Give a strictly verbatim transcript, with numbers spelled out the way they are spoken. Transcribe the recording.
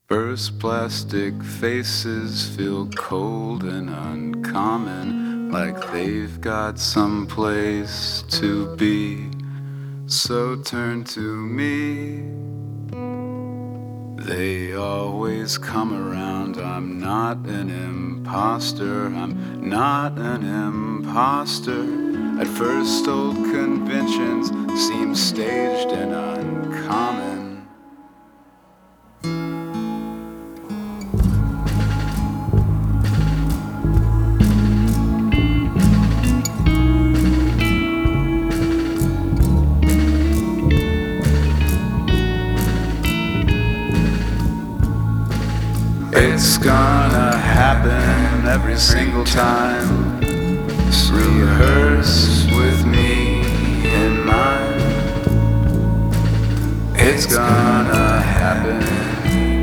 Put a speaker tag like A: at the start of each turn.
A: First plastic faces feel cold and uncommon, like they've got some place to be. So turn to me. They always come around. I'm not an imposter. I'm not an imposter. At first old conventions seem staged and uncommon. It's gonna happen every single time. Rehearse with me in mind. It's gonna happen.